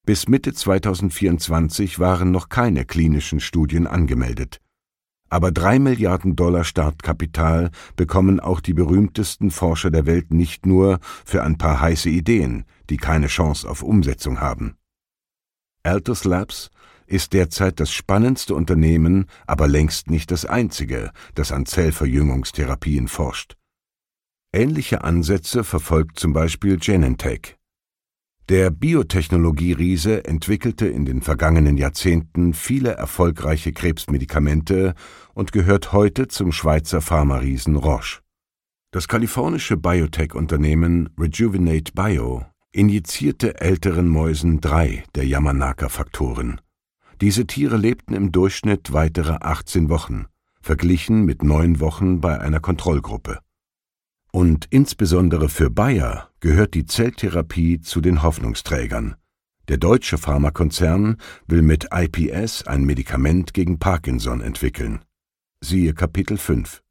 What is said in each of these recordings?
Bis Mitte 2024 waren noch keine klinischen Studien angemeldet. Aber $3 Milliarden Startkapital bekommen auch die berühmtesten Forscher der Welt nicht nur für ein paar heiße Ideen, die keine Chance auf Umsetzung haben. Altus Labs ist derzeit das spannendste Unternehmen, aber längst nicht das einzige, das an Zellverjüngungstherapien forscht. Ähnliche Ansätze verfolgt zum Beispiel Genentech. Der Biotechnologie-Riese entwickelte in den vergangenen Jahrzehnten viele erfolgreiche Krebsmedikamente und gehört heute zum Schweizer Pharma-Riesen Roche. Das kalifornische Biotech-Unternehmen Rejuvenate Bio injizierte älteren Mäusen 3 der Yamanaka-Faktoren. Diese Tiere lebten im Durchschnitt weitere 18 Wochen, verglichen mit 9 Wochen bei einer Kontrollgruppe. Und insbesondere für Bayer gehört die Zelltherapie zu den Hoffnungsträgern. Der deutsche Pharmakonzern will mit iPS ein Medikament gegen Parkinson entwickeln. Siehe Kapitel 5.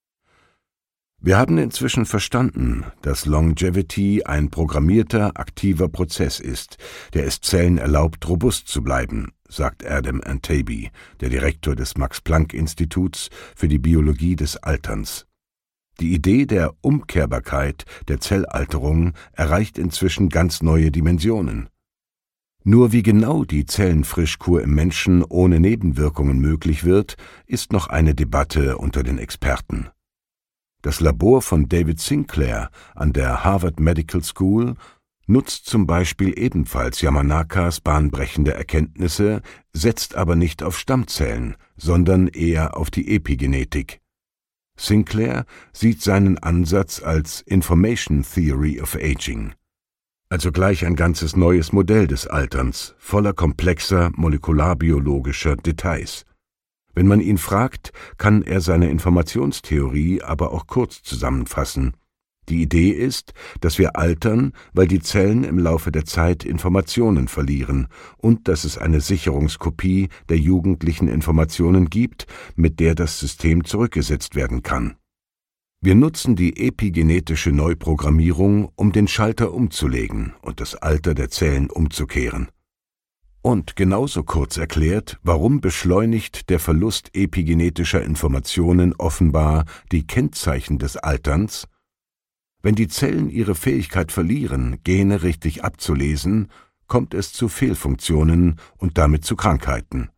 Wir haben inzwischen verstanden, dass Longevity ein programmierter, aktiver Prozess ist, der es Zellen erlaubt, robust zu bleiben, sagt Adam Antaby, der Direktor des Max-Planck-Instituts für die Biologie des Alterns. Die Idee der Umkehrbarkeit der Zellalterung erreicht inzwischen ganz neue Dimensionen. Nur wie genau die Zellenfrischkur im Menschen ohne Nebenwirkungen möglich wird, ist noch eine Debatte unter den Experten. Das Labor von David Sinclair an der Harvard Medical School nutzt zum Beispiel ebenfalls Yamanakas bahnbrechende Erkenntnisse, setzt aber nicht auf Stammzellen, sondern eher auf die Epigenetik. Sinclair sieht seinen Ansatz als Information Theory of Aging, also gleich ein ganzes neues Modell des Alterns, voller komplexer molekularbiologischer Details. Wenn man ihn fragt, kann er seine Informationstheorie aber auch kurz zusammenfassen. Die Idee ist, dass wir altern, weil die Zellen im Laufe der Zeit Informationen verlieren und dass es eine Sicherungskopie der jugendlichen Informationen gibt, mit der das System zurückgesetzt werden kann. Wir nutzen die epigenetische Neuprogrammierung, um den Schalter umzulegen und das Alter der Zellen umzukehren. Und genauso kurz erklärt, warum beschleunigt der Verlust epigenetischer Informationen offenbar die Kennzeichen des Alterns? Wenn die Zellen ihre Fähigkeit verlieren, Gene richtig abzulesen, kommt es zu Fehlfunktionen und damit zu Krankheiten.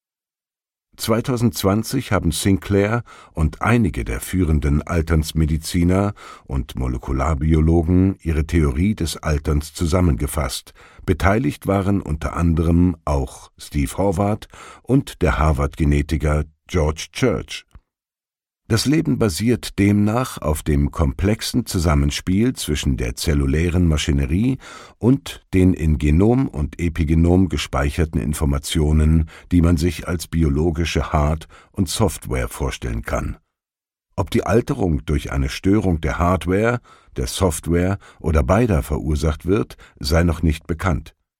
2020 haben Sinclair und einige der führenden Alternsmediziner und Molekularbiologen ihre Theorie des Alterns zusammengefasst. Beteiligt waren unter anderem auch Steve Horvath und der Harvard-Genetiker George Church. Das Leben basiert demnach auf dem komplexen Zusammenspiel zwischen der zellulären Maschinerie und den in Genom und Epigenom gespeicherten Informationen, die man sich als biologische Hard- und Software vorstellen kann. Ob die Alterung durch eine Störung der Hardware, der Software oder beider verursacht wird, sei noch nicht bekannt.